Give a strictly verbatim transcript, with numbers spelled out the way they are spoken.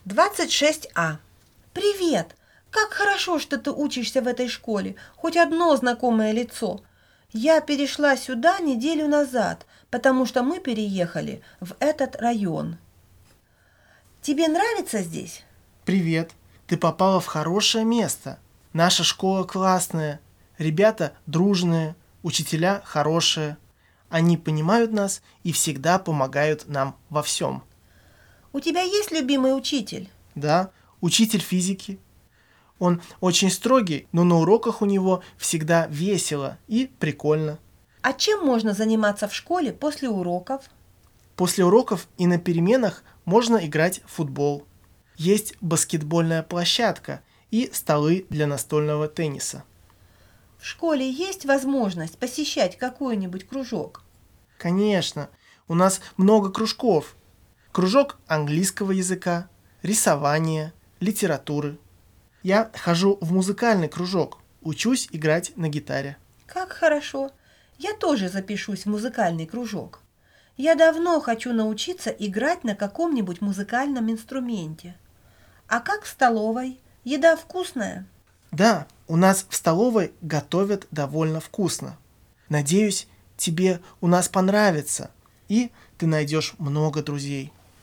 двадцать шесть А. Привет! Как хорошо, что ты учишься в этой школе. Хоть одно знакомое лицо. Я перешла сюда неделю назад, потому что мы переехали в этот район. Тебе нравится здесь? Привет. Ты попала в хорошее место. Наша школа классная. Ребята дружные, учителя хорошие. Они понимают нас и всегда помогают нам во всем. У тебя есть любимый учитель? Да, учитель физики. Он очень строгий, но на уроках у него всегда весело и прикольно. А чем можно заниматься в школе после уроков? После уроков и на переменах можно играть в футбол. Есть баскетбольная площадка и столы для настольного тенниса. В школе есть возможность посещать какой-нибудь кружок? Конечно, у нас много кружков. Кружок английского языка, рисования, литературы. Я хожу в музыкальный кружок, учусь играть на гитаре. Как хорошо! Я тоже запишусь в музыкальный кружок. Я давно хочу научиться играть на каком-нибудь музыкальном инструменте. А как в столовой? Еда вкусная? Да, у нас в столовой готовят довольно вкусно. Надеюсь, тебе у нас понравится, и ты найдешь много друзей.